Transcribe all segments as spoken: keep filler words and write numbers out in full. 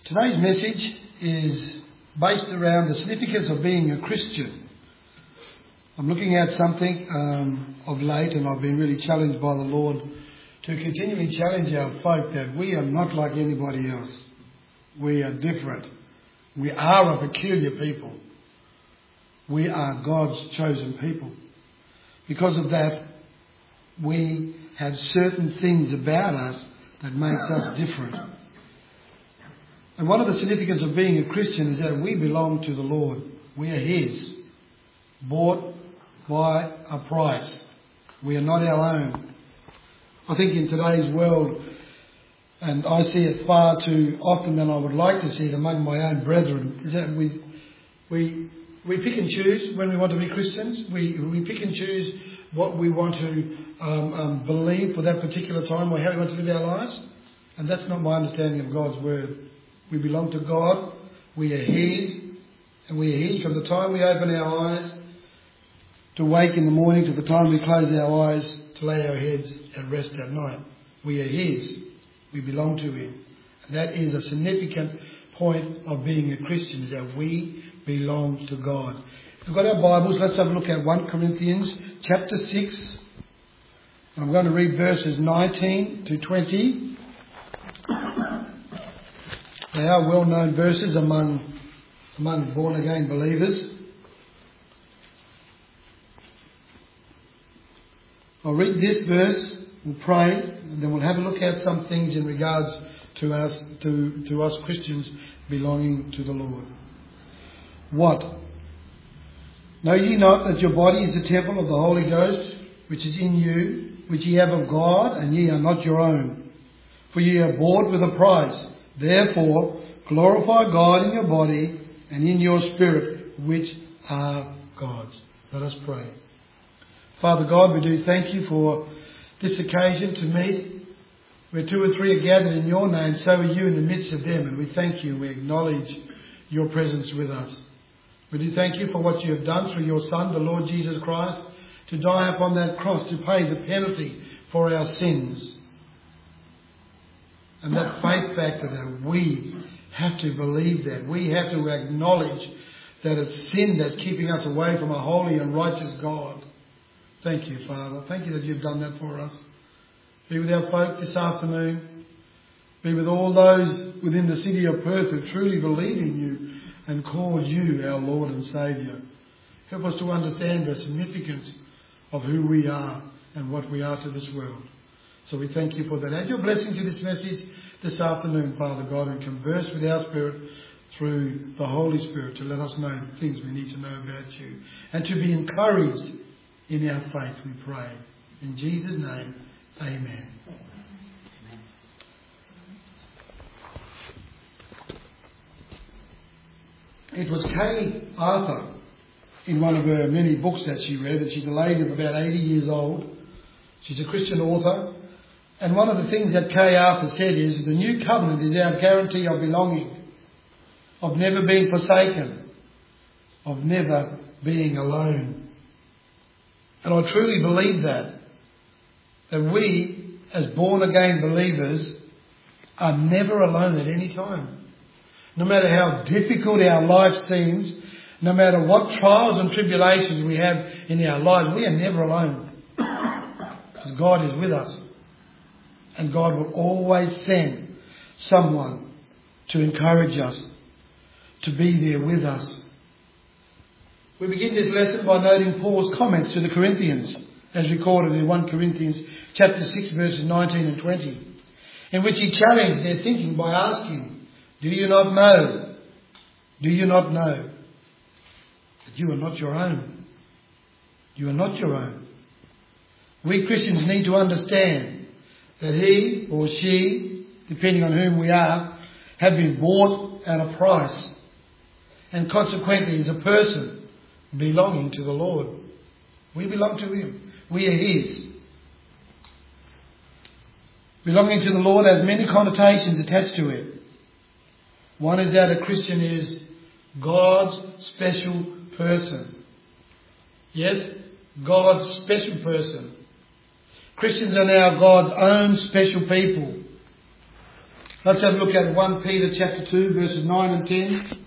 Today's message is based around the significance of being a Christian. I'm looking at something um, of late, and I've been really challenged by the Lord to continually challenge our folk that we are not like anybody else. We are different. We are a peculiar people. We are God's chosen people. Because of that, we have certain things about us that makes us different. And one of the significance of being a Christian is that we belong to the Lord. We are His, bought by a price. We are not our own. I think in today's world, and I see it far too often than I would like to see it among my own brethren, is that we we we pick and choose when we want to be Christians. We we pick and choose what we want to um, um, believe for that particular time or how we want to live our lives. And that's not my understanding of God's Word. We belong to God. We are His. And we are His from the time we open our eyes to wake in the morning to the time we close our eyes to lay our heads at rest at night. We are His. We belong to Him. And that is a significant point of being a Christian, is that we belong to God. If we've got our Bibles, let's have a look at First Corinthians chapter six. And I'm going to read verses nineteen to twenty. They are well-known verses among, among born-again believers. I'll read this verse, we'll pray, and then we'll have a look at some things in regards to us, to, to us Christians belonging to the Lord. What? Know ye not that your body is the temple of the Holy Ghost, which is in you, which ye have of God, and ye are not your own? For ye are bought with a price. Therefore, glorify God in your body and in your spirit, which are God's. Let us pray. Father God, we do thank you for this occasion to meet. Where two or three are gathered in your name, so are you in the midst of them. And we thank you. We acknowledge your presence with us. We do thank you for what you have done through your Son, the Lord Jesus Christ, to die upon that cross to pay the penalty for our sins. And that faith factor that we have to believe that. We have to acknowledge that it's sin that's keeping us away from a holy and righteous God. Thank you, Father. Thank you that you've done that for us. Be with our folk this afternoon. Be with all those within the city of Perth who truly believe in you and call you our Lord and Saviour. Help us to understand the significance of who we are and what we are to this world. So we thank you for that. Add your blessing to this message this afternoon, Father God, and converse with our spirit through the Holy Spirit to let us know the things we need to know about you. And to be encouraged in our faith, we pray. In Jesus' name, amen. It was Kay Arthur, in one of her many books that she read, and she's a lady of about eighty years old. She's a Christian author. And one of the things that Kay Arthur said is, the new covenant is our guarantee of belonging, of never being forsaken, of never being alone. And I truly believe that, that we, as born-again believers, are never alone at any time. No matter how difficult our life seems, no matter what trials and tribulations we have in our lives, we are never alone. Because God is with us. And God will always send someone to encourage us, to be there with us. We begin this lesson by noting Paul's comments to the Corinthians, as recorded in First Corinthians chapter six, verses nineteen and twenty, in which he challenged their thinking by asking, Do you not know? Do you not know that you are not your own? You are not your own. We Christians need to understand that he or she, depending on whom we are, have been bought at a price, and consequently is a person belonging to the Lord. We belong to Him. We are His. Belonging to the Lord has many connotations attached to it. One is that a Christian is God's special person. Yes, God's special person. Christians are now God's own special people. Let's have a look at First Peter chapter two, verses nine and ten.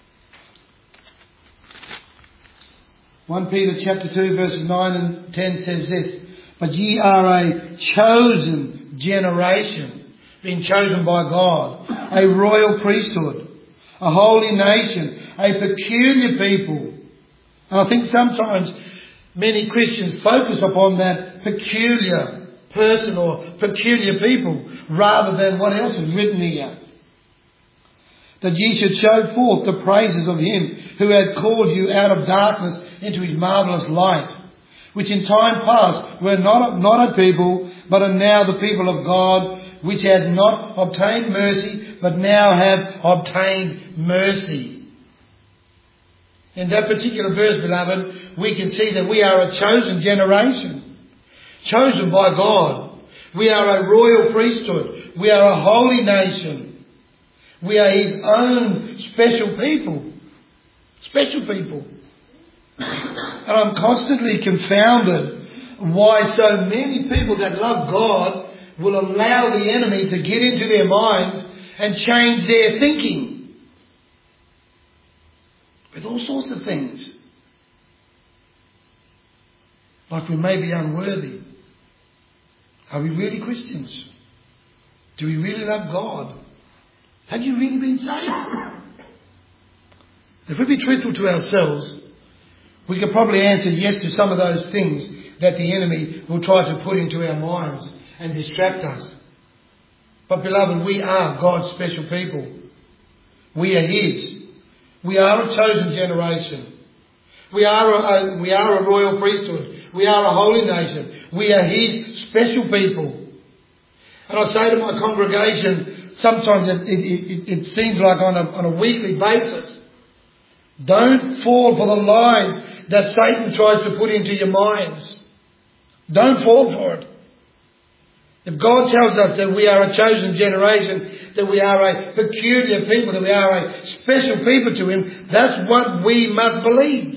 First Peter chapter two, verses nine and ten says this: "But ye are a chosen generation," being chosen by God, "a royal priesthood, a holy nation, a peculiar people." And I think sometimes many Christians focus upon that peculiar person or peculiar people rather than what else is written here. "That ye should show forth the praises of him who hath called you out of darkness into his marvellous light, which in time past were not, not a people, but are now the people of God, which had not obtained mercy, but now have obtained mercy." In that particular verse, beloved, we can see that we are a chosen generation. Chosen by God. We are a royal priesthood. We are a holy nation. We are his own special people. Special people. And I'm constantly confounded why so many people that love God will allow the enemy to get into their minds and change their thinking with all sorts of things. Like we may be unworthy. Are we really Christians? Do we really love God? Have you really been saved? If we be truthful to ourselves, we could probably answer yes to some of those things that the enemy will try to put into our minds and distract us. But beloved, we are God's special people. We are his. We are a chosen generation. We are a, a, we are a royal priesthood. We are a holy nation. We are his special people. And I say to my congregation, sometimes it, it, it, it seems like on a, on a weekly basis, don't fall for the lies that Satan tries to put into your minds. Don't fall for it. If God tells us that we are a chosen generation, that we are a peculiar people, that we are a special people to him, that's what we must believe.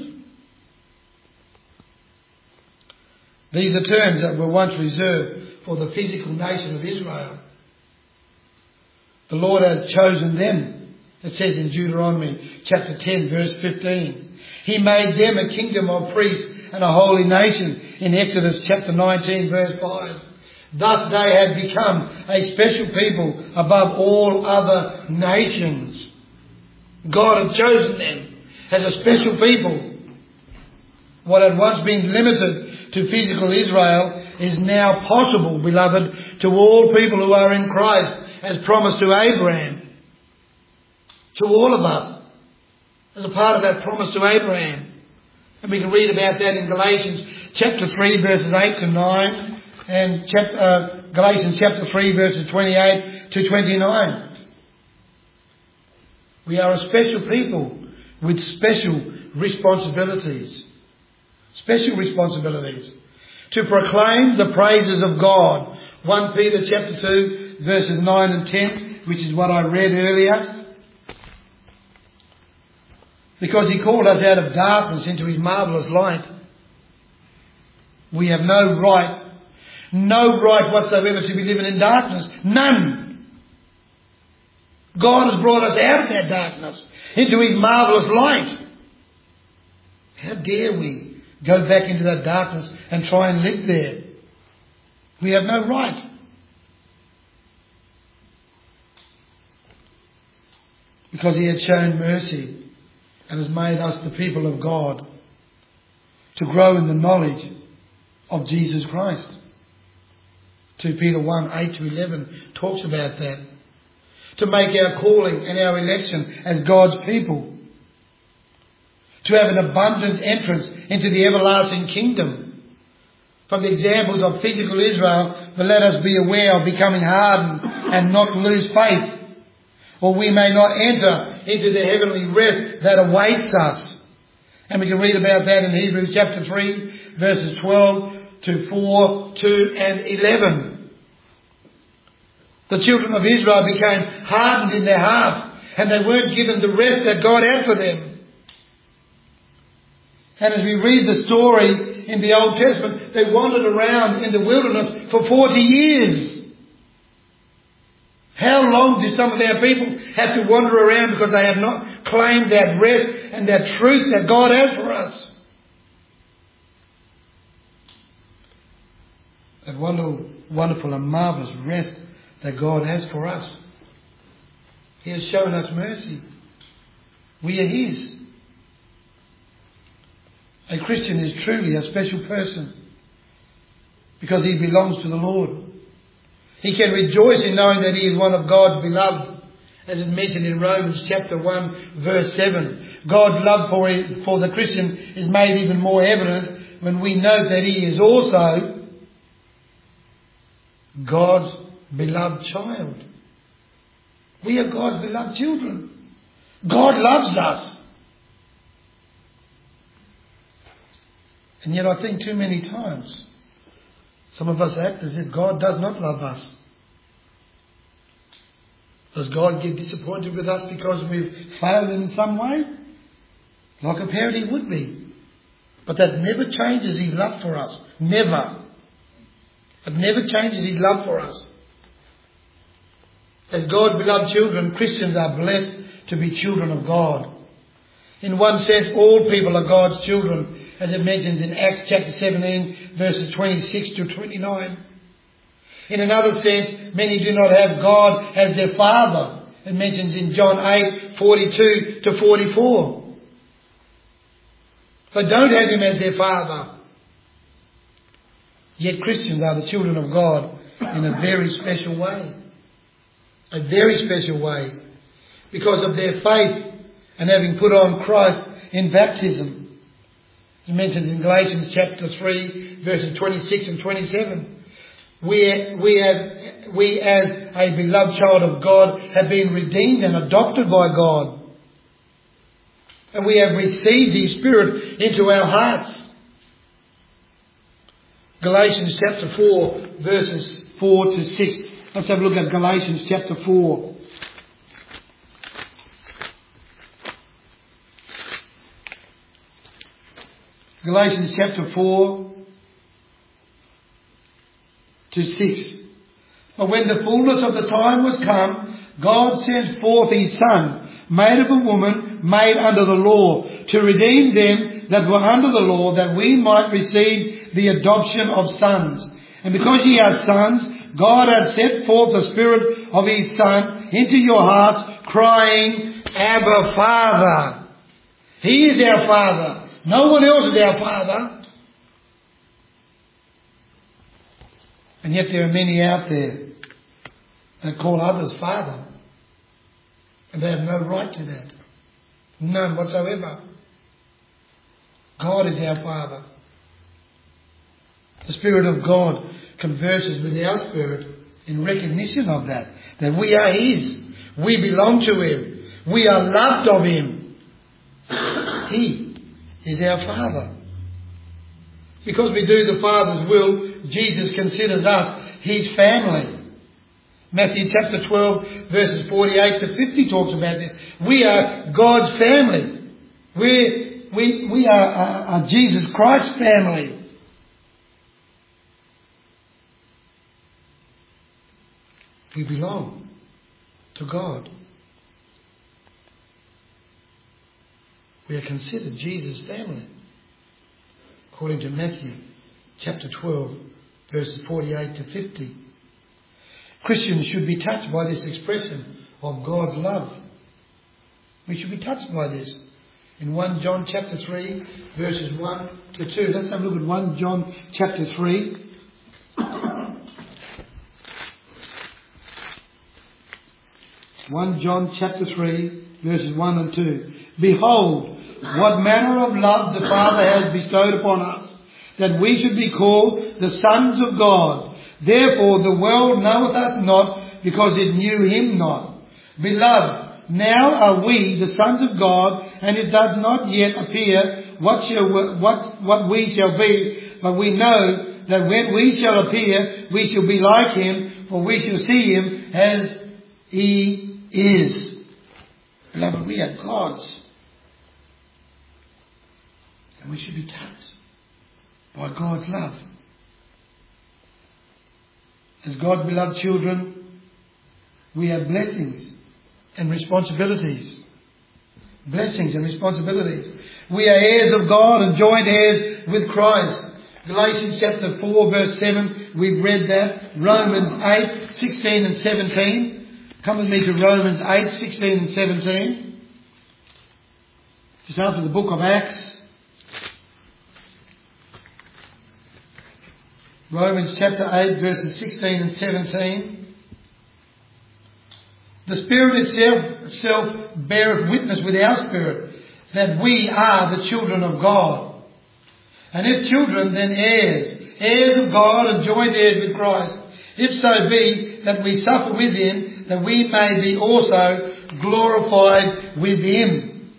These are terms that were once reserved for the physical nation of Israel. The Lord had chosen them. It says in Deuteronomy chapter ten, verse fifteen. He made them a kingdom of priests and a holy nation in Exodus chapter nineteen, verse five. Thus they had become a special people above all other nations. God had chosen them as a special people. What had once been limited to physical Israel is now possible, beloved, to all people who are in Christ, as promised to Abraham. To all of us, as a part of that promise to Abraham. And we can read about that in Galatians chapter three, verses eight to nine, and chapter, uh, Galatians chapter three, verses twenty-eight to twenty-nine. We are a special people with special responsibilities. Special responsibilities. To proclaim the praises of God. First Peter chapter two, verses nine and ten, which is what I read earlier. Because he called us out of darkness into his marvellous light. We have no right, no right whatsoever to be living in darkness. None. God has brought us out of that darkness into his marvellous light. How dare we go back into that darkness and try and live there? We have no right. Because he had shown mercy and has made us the people of God to grow in the knowledge of Jesus Christ. Second Peter one, eight to eleven talks about that. To make our calling and our election as God's people. To have an abundant entrance into the everlasting kingdom. From the examples of physical Israel, but let us be aware of becoming hardened and not lose faith, or we may not enter into the heavenly rest that awaits us. And we can read about that in Hebrews chapter three, verses twelve to four, two and eleven. The children of Israel became hardened in their hearts, and they weren't given the rest that God had for them. And as we read the story in the Old Testament, they wandered around in the wilderness for forty years. How long do some of our people have to wander around because they have not claimed that rest and that truth that God has for us? That wonderful, wonderful and marvellous rest that God has for us. He has shown us mercy. We are His. A Christian is truly a special person because he belongs to the Lord. He can rejoice in knowing that he is one of God's beloved, as it mentioned in Romans chapter one verse seven. God's love for, for the Christian is made even more evident when we know that he is also God's beloved child. We are God's beloved children. God loves us. And yet I think too many times some of us act as if God does not love us. Does God get disappointed with us because we've failed in some way? Like a parent he would be. But that never changes His love for us. Never. It never changes His love for us. As God's beloved children, Christians are blessed to be children of God. In one sense, all people are God's children, as it mentions in Acts chapter seventeen, verses twenty-six to twenty-nine. In another sense, many do not have God as their Father. It mentions in John eight, forty-two to forty-four. They don't have Him as their Father. Yet Christians are the children of God in a very special way. A very special way. Because of their faith and having put on Christ in baptism. It mentions in Galatians chapter three, verses twenty-six and twenty-seven. We, we, have, we as a beloved child of God have been redeemed and adopted by God. And we have received His Spirit into our hearts. Galatians chapter four, verses four to six. Let's have a look at Galatians chapter four. Galatians chapter four to six. But when the fullness of the time was come, God sent forth His Son, made of a woman, made under the law, to redeem them that were under the law, that we might receive the adoption of sons. And because ye are sons, God hath sent forth the Spirit of His Son into your hearts, crying, Abba, Father. He is our Father. No one else is our Father. And yet there are many out there that call others Father. And they have no right to that. None whatsoever. God is our Father. The Spirit of God converses with our spirit in recognition of that. That we are His. We belong to Him. We are loved of Him. He is our Father. Because we do the Father's will, Jesus considers us His family. Matthew chapter twelve, verses forty-eight to fifty talks about this. We are God's family. We're, we we are, are, are Jesus Christ's family. We belong to God. We are considered Jesus' family. According to Matthew chapter twelve, verses forty-eight to fifty. Christians should be touched by this expression of God's love. We should be touched by this. In First John chapter three, verses one to two. Let's have a look at First John chapter three. First John chapter three, verses one and two. Behold, what manner of love the Father has bestowed upon us, that we should be called the sons of God. Therefore the world knoweth us not, because it knew Him not. Beloved, now are we the sons of God, and it does not yet appear what shall what what we shall be, but we know that when we shall appear, we shall be like Him, for we shall see Him as He is. Beloved, we are God's. And we should be touched by God's love. As God's beloved children, we have blessings and responsibilities. Blessings and responsibilities. We are heirs of God and joint heirs with Christ. Galatians chapter four verse seven, we've read that. Romans eight, sixteen and seventeen. Come with me to Romans eight, sixteen and seventeen. Just after the book of Acts. Romans chapter eight verses sixteen and seventeen. The Spirit itself, itself beareth witness with our spirit that we are the children of God. And if children, then heirs, heirs of God and joint heirs with Christ. If so be that we suffer with him, that we may be also glorified with him.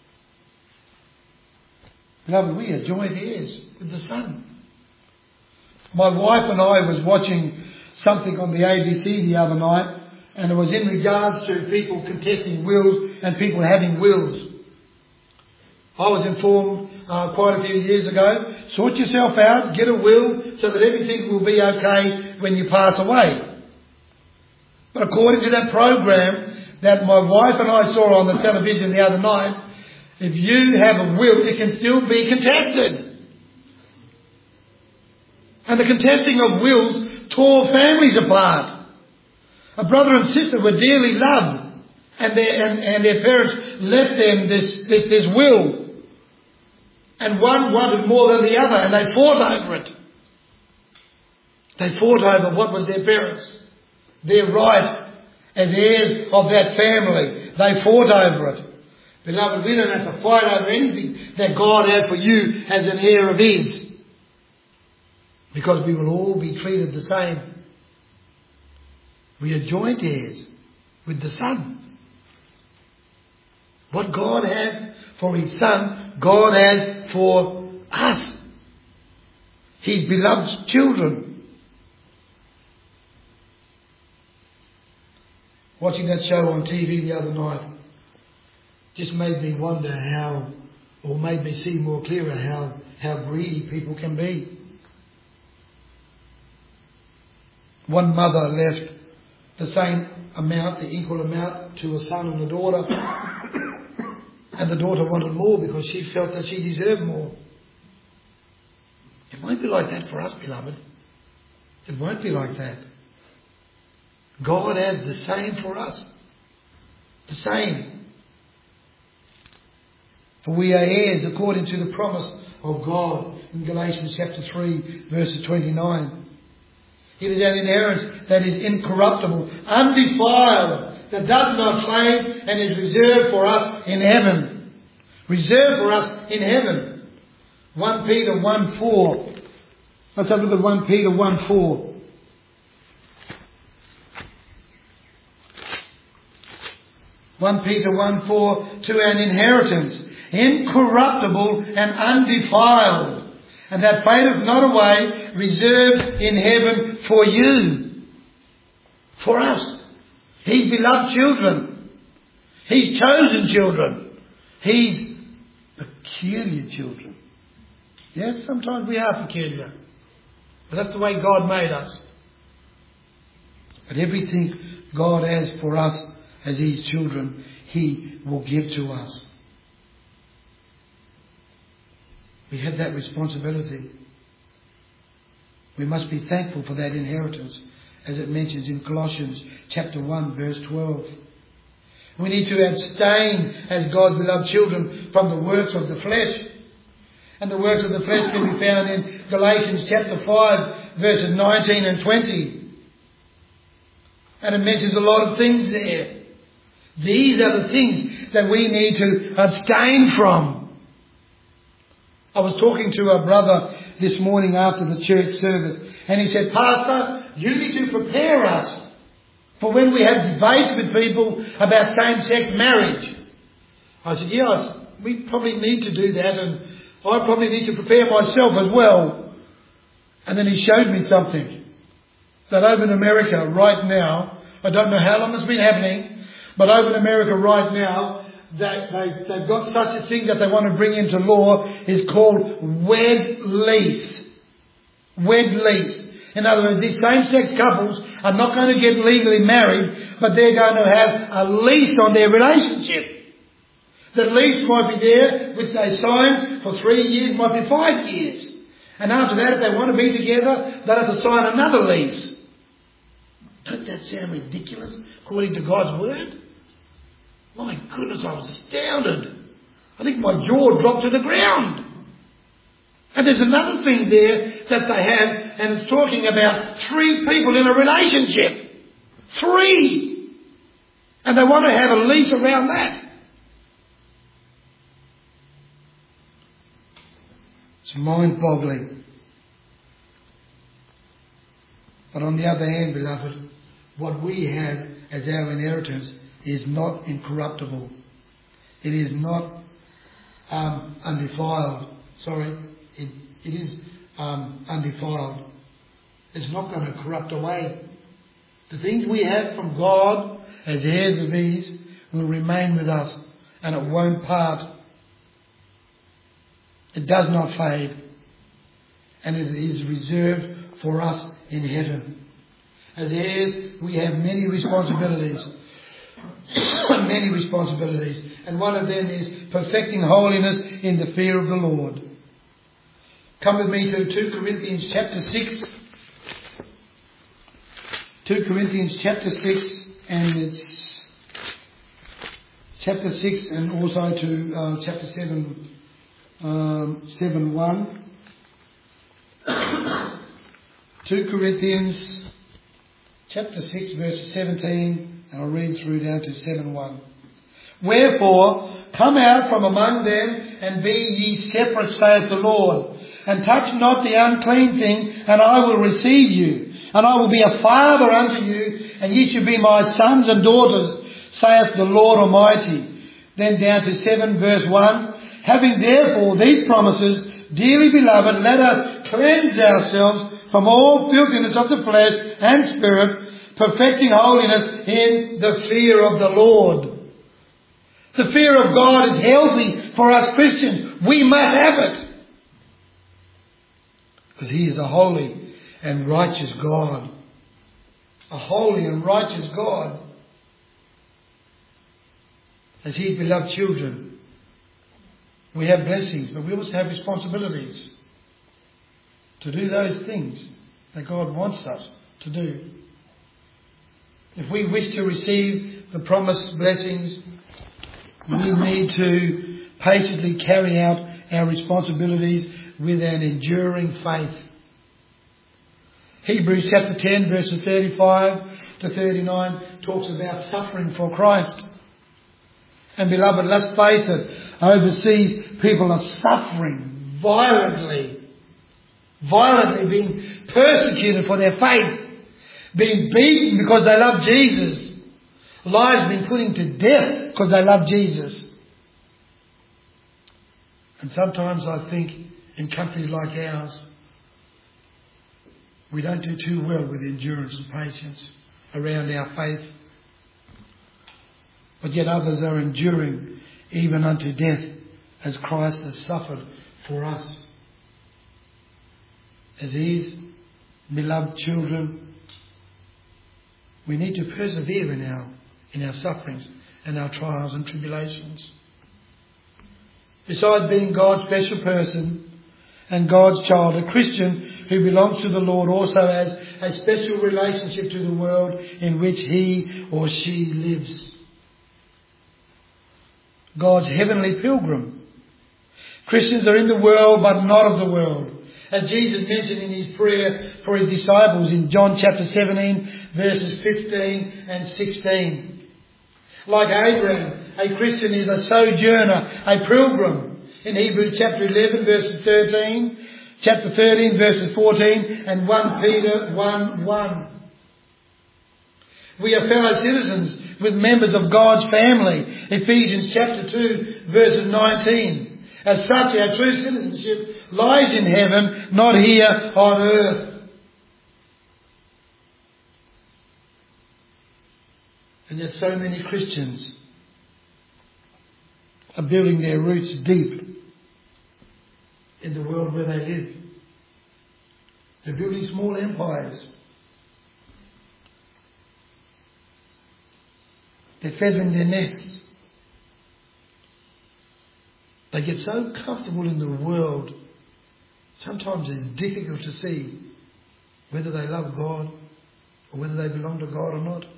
Beloved, we are joint heirs with the Son. My wife and I was watching something on the A B C the other night, and it was in regards to people contesting wills and people having wills. I was informed uh, quite a few years ago, sort yourself out, get a will so that everything will be okay when you pass away. But according to that program that my wife and I saw on the television the other night, if you have a will, it can still be contested. And the contesting of wills tore families apart. A brother and sister were dearly loved, and their, and, and their parents left them this, this, this will. And one wanted more than the other, and they fought over it. They fought over what was their parents, their right as heirs of that family. They fought over it. Beloved, we don't have to fight over anything that God has for you as an heir of his. Because we will all be treated the same. We are joint heirs with the Son. What God has for his Son, God has for us. His beloved children. Watching that show on T V the other night just made me wonder how, or made me see more clearer how, how greedy people can be. One mother left the same amount, the equal amount, to a son and a daughter. And the daughter wanted more because she felt that she deserved more. It won't be like that for us, beloved. It won't be like that. God has the same for us. The same. For we are heirs according to the promise of God in Galatians chapter three, verses twenty-nine. It is an inheritance that is incorruptible, undefiled, that does not fade, and is reserved for us in heaven. Reserved for us in heaven. First Peter one four. Let's have a look at First Peter one four. First Peter one four, to an inheritance, incorruptible and undefiled, and that fadeth not away, reserved in heaven for you. For us. His beloved children. His chosen children. His peculiar children. Yes, sometimes we are peculiar. But that's the way God made us. But everything God has for us as his children, he will give to us. We have that responsibility. We must be thankful for that inheritance, as it mentions in Colossians chapter one, verse twelve. We need to abstain as God's beloved children from the works of the flesh. And the works of the flesh can be found in Galatians chapter five, verses nineteen and twenty. And it mentions a lot of things there. These are the things that we need to abstain from. I was talking to a brother this morning after the church service, and he said, Pastor, you need to prepare us for when we have debates with people about same-sex marriage. I said, yes, we probably need to do that, and I probably need to prepare myself as well. And then he showed me something that over in America right now, I don't know how long it's been happening, but over in America right now, that they, they've got such a thing that they want to bring into law is called wed lease. Wed lease. In other words, these same-sex couples are not going to get legally married, but they're going to have a lease on their relationship. The lease might be there, which they sign for three years, might be five years. And after that, if they want to be together, they'll have to sign another lease. Don't that sound ridiculous according to God's word? My goodness, I was astounded. I think my jaw dropped to the ground. And there's another thing there that they have, and it's talking about three people in a relationship. Three! And they want to have a lease around that. It's mind-boggling. But on the other hand, beloved, what we have as our inheritance is not incorruptible. It is not um, undefiled. Sorry, it, it is um, undefiled. It's not going to corrupt away. The things we have from God as heirs of these will remain with us, and it won't part. It does not fade, and it is reserved for us in heaven. As heirs, we have many responsibilities. many responsibilities. And one of them is perfecting holiness in the fear of the Lord. Come with me to two Corinthians chapter six. two Corinthians chapter six, and it's chapter six and also to uh, chapter seven, um, seven one. two Corinthians chapter six verse seventeen, and I'll read through down to seven one. Wherefore, come out from among them, and be ye separate, saith the Lord, and touch not the unclean thing, and I will receive you, and I will be a father unto you, and ye shall be my sons and daughters, saith the Lord Almighty. Then down to seven verse one. Having therefore these promises, dearly beloved, let us cleanse ourselves from all filthiness of the flesh and spirit, perfecting holiness in the fear of the Lord. The fear of God is healthy for us Christians. We must have it. Because He is a holy and righteous God. A holy and righteous God. As His beloved children, we have blessings, but we also have responsibilities to do those things that God wants us to do. If we wish to receive the promised blessings, we need to patiently carry out our responsibilities with an enduring faith. Hebrews chapter ten verses thirty-five to thirty-nine talks about suffering for Christ. And beloved, let's face it, overseas people are suffering violently. Violently being persecuted for their faith. Being beaten because they love Jesus. Lives being put into death because they love Jesus. And sometimes I think in countries like ours, we don't do too well with endurance and patience around our faith. But yet others are enduring even unto death as Christ has suffered for us. As His beloved children, we need to persevere in our in our sufferings and our trials and tribulations. Besides being God's special person and God's child, a Christian who belongs to the Lord also has a special relationship to the world in which he or she lives. God's heavenly pilgrim. Christians are in the world but not of the world. As Jesus mentioned in His prayer for His disciples in John chapter seventeen verses fifteen and sixteen. Like Abraham, a Christian is a sojourner, a pilgrim. In Hebrews chapter eleven verses thirteen, chapter thirteen verses fourteen, and First Peter one one. We are fellow citizens with members of God's family. Ephesians chapter two verses nineteen. As such, our true citizenship lies in heaven, not here on earth. And yet so many Christians are building their roots deep in the world where they live. They're building small empires. They're feathering their nests. They get so comfortable in the world, sometimes it's difficult to see whether they love God or whether they belong to God or not.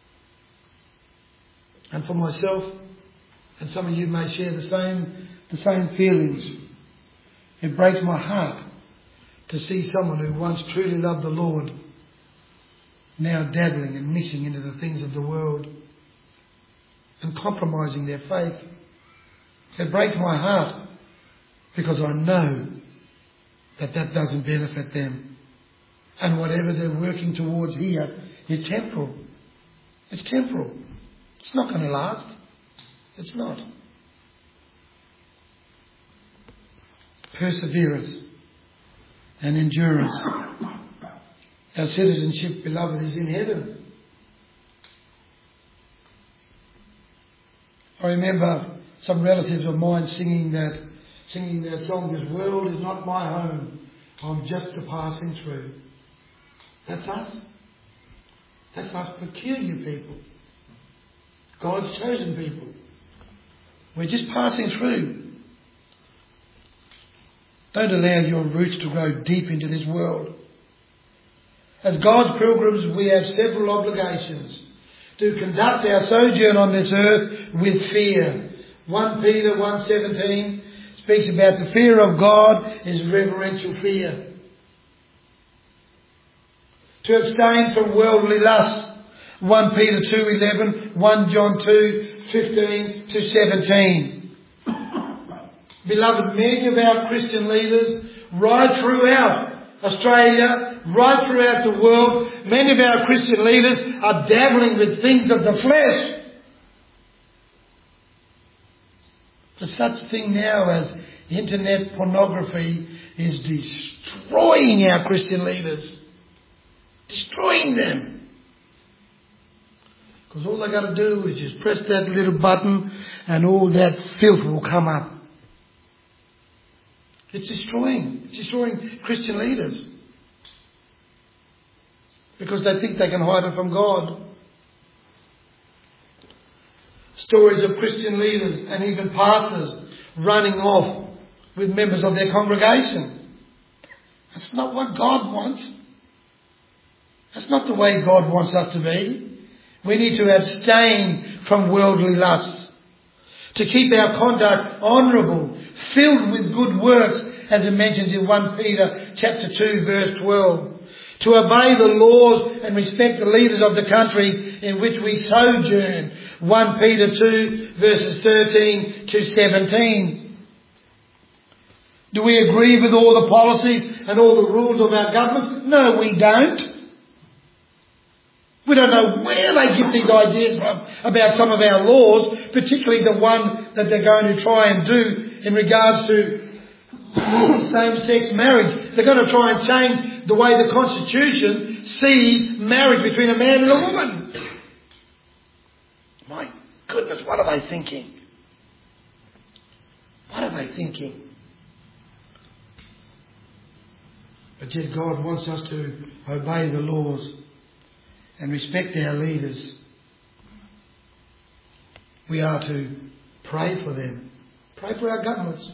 And for myself, and some of you may share the same, the same feelings, it breaks my heart to see someone who once truly loved the Lord now dabbling and mixing into the things of the world and compromising their faith. It breaks my heart because I know that that doesn't benefit them. And whatever they're working towards here is temporal. It's temporal. It's not going to last. It's not. Perseverance and endurance. Our citizenship, beloved, is in heaven. I remember some relatives of mine singing that singing that song, "This world is not my home, I'm just a passing through." That's us. That's us peculiar people. God's chosen people. We're just passing through. Don't allow your roots to grow deep into this world. As God's pilgrims, we have several obligations to conduct our sojourn on this earth with fear. First Peter one seventeen speaks about the fear of God is reverential fear. To abstain from worldly lust. First Peter two eleven, First John two fifteen to seventeen. Beloved, many of our Christian leaders right throughout Australia, right throughout the world, many of our Christian leaders are dabbling with things of the flesh. There's such thing now as internet pornography is destroying our Christian leaders. Destroying them. Because all they got to do is just press that little button and all that filth will come up. It's destroying. It's destroying Christian leaders. Because they think they can hide it from God. Stories of Christian leaders and even pastors running off with members of their congregation. That's not what God wants. That's not the way God wants us to be. We need to abstain from worldly lusts. To keep our conduct honourable, filled with good works, as it mentions in First Peter chapter two, verse twelve. To obey the laws and respect the leaders of the countries in which we sojourn. First Peter two, verses thirteen to seventeen. Do we agree with all the policies and all the rules of our government? No, we don't. We don't know where they get these ideas from about some of our laws, particularly the one that they're going to try and do in regards to same-sex marriage. They're going to try and change the way the Constitution sees marriage between a man and a woman. My goodness, what are they thinking? What are they thinking? But yet God wants us to obey the laws and respect our leaders. We are to pray for them. Pray for our governments.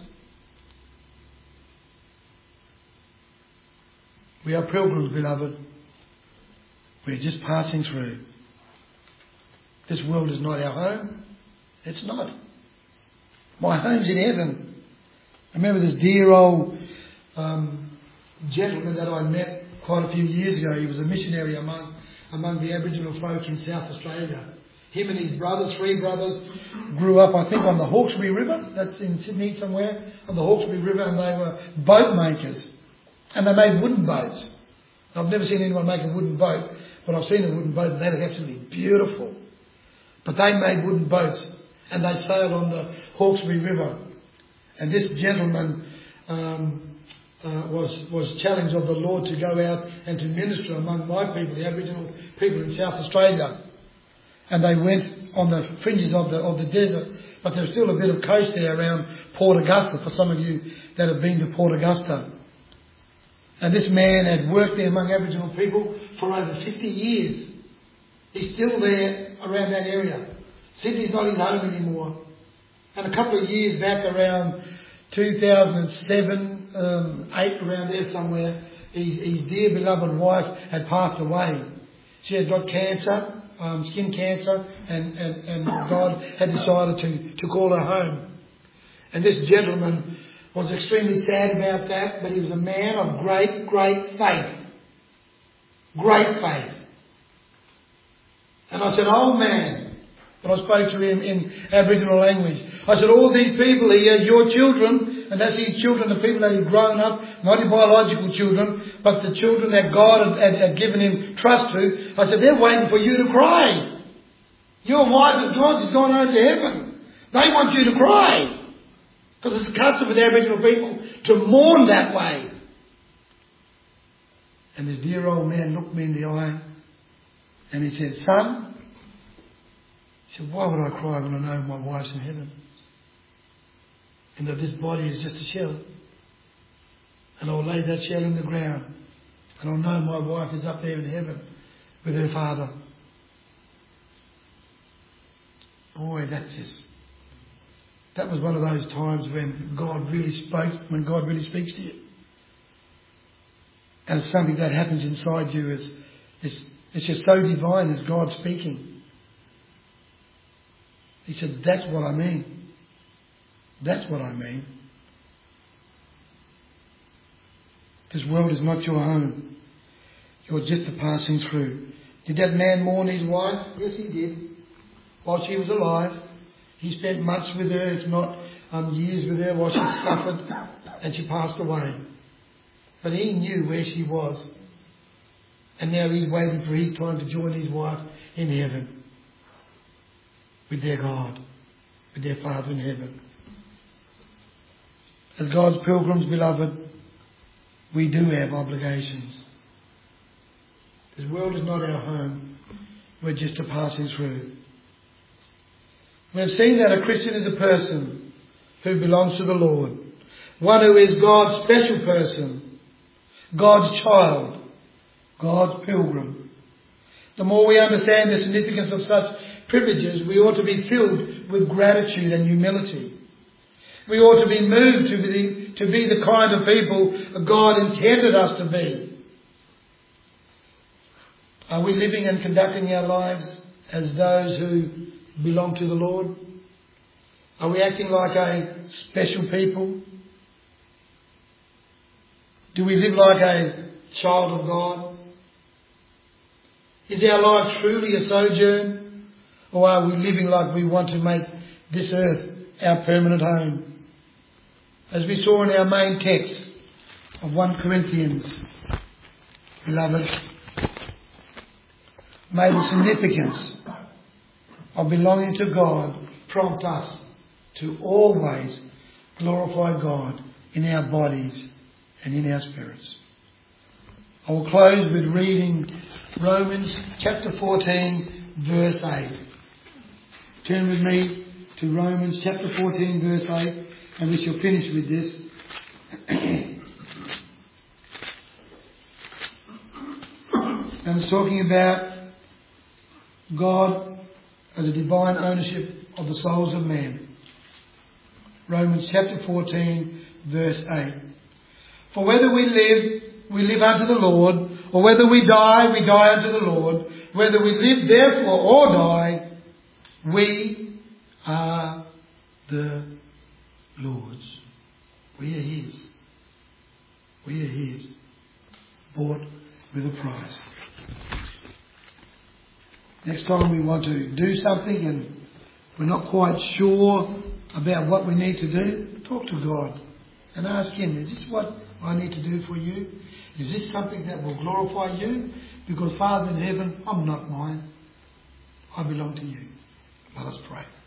We are pilgrims, beloved. We're just passing through. This world is not our home. It's not. My home's in heaven. I remember this dear old um, gentleman that I met quite a few years ago. He was a missionary among among the Aboriginal folk in South Australia. Him and his brothers, three brothers, grew up, I think, on the Hawkesbury River. That's in Sydney somewhere, on the Hawkesbury River, and they were boat makers. And they made wooden boats. I've never seen anyone make a wooden boat, but I've seen a wooden boat and they look absolutely beautiful. But they made wooden boats and they sailed on the Hawkesbury River. And this gentleman um, uh, was was challenged of the Lord to go out and to minister among my people, the Aboriginal people in South Australia. And they went on the fringes of the of the desert, but there's still a bit of coast there around Port Augusta for some of you that have been to Port Augusta. And this man had worked there among Aboriginal people for over fifty years. He's still there around that area. Sydney's not his home anymore. And a couple of years back, around two thousand seven, um, eight, around there somewhere, his, his dear beloved wife had passed away. She had got cancer, um, skin cancer, and, and, and God had decided to, to call her home. And this gentleman was extremely sad about that, but he was a man of great, great faith. Great faith. And I said, old man, and I spoke to him in Aboriginal language. I said, all these people here, your children, and that's his children, the people that he's grown up, not his biological children, but the children that God had, had, had given him trust to. I said, they're waiting for you to cry. Your wife of yours has gone home to heaven. They want you to cry. Because it's a custom for the Aboriginal people to mourn that way. And this dear old man looked me in the eye and he said, son, he said, why would I cry when I know my wife's in heaven? And that this body is just a shell. And I'll lay that shell in the ground. And I'll know my wife is up there in heaven with her father. Boy, that just... That was one of those times when God really spoke, when God really speaks to you. And it's something that happens inside you. It's, it's, it's just so divine as God speaking. He said, that's what I mean. That's what I mean. This world is not your home. You're just a passing through. Did that man mourn his wife? Yes, he did. While she was alive. He spent months with her, if not um, years with her, while she suffered and she passed away. But he knew where she was. And now he's waiting for his time to join his wife in heaven. With their God. With their Father in heaven. As God's pilgrims, beloved, we do have obligations. This world is not our home. We're just a passing through. We have seen that a Christian is a person who belongs to the Lord. One who is God's special person. God's child. God's pilgrim. The more we understand the significance of such privileges, we ought to be filled with gratitude and humility. We ought to be moved to be, to be the kind of people God intended us to be. Are we living and conducting our lives as those who belong to the Lord? Are we acting like a special people? Do we live like a child of God? Is our life truly a sojourn? Or are we living like we want to make this earth our permanent home? As we saw in our main text of First Corinthians, beloved, may the significance of belonging to God prompt us to always glorify God in our bodies and in our spirits. I will close with reading Romans chapter fourteen verse eight. Turn with me to Romans chapter fourteen verse eight and we shall finish with this. And it's talking about God as a divine ownership of the souls of man. Romans chapter fourteen verse eight. For whether we live, we live unto the Lord, or whether we die, we die unto the Lord. Whether we live therefore or die, we are the Lord's. We are His. We are His. Bought with a price. Next time we want to do something and we're not quite sure about what we need to do, talk to God and ask Him, is this what I need to do for you? Is this something that will glorify you? Because Father in heaven, I'm not mine. I belong to you. Let us pray.